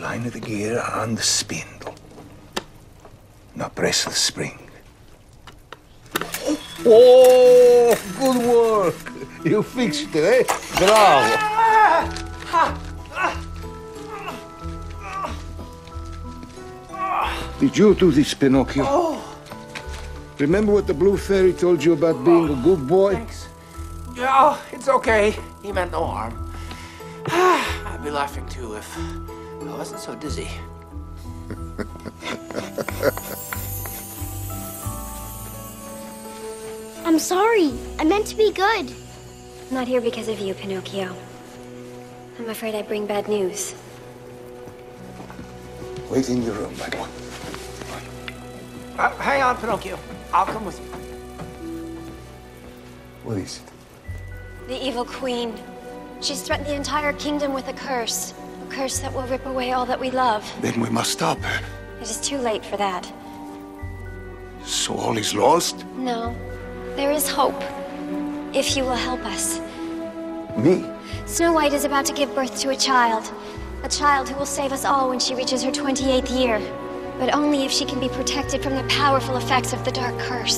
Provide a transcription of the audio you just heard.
line of the gear and the spindle. Now press the spring. Oh, good work. You fixed it, eh? Bravo. Did you do this, Pinocchio? Oh. Remember what the Blue Fairy told you about being a good boy? Thanks. Yeah, it's okay. He meant no harm. I'd be laughing too if I wasn't so dizzy. I'm sorry. I meant to be good. I'm not here because of you, Pinocchio. I'm afraid I bring bad news. Wait in your room, my boy. Hang on, Pinocchio. I'll come with you. What is it? The evil queen. She's threatened the entire kingdom with a curse. A curse that will rip away all that we love. Then we must stop her. It is too late for that. So all is lost? No. There is hope. If you will help us. Me? Snow White is about to give birth to a child. A child who will save us all when she reaches her 28th year. But only if she can be protected from the powerful effects of the Dark Curse.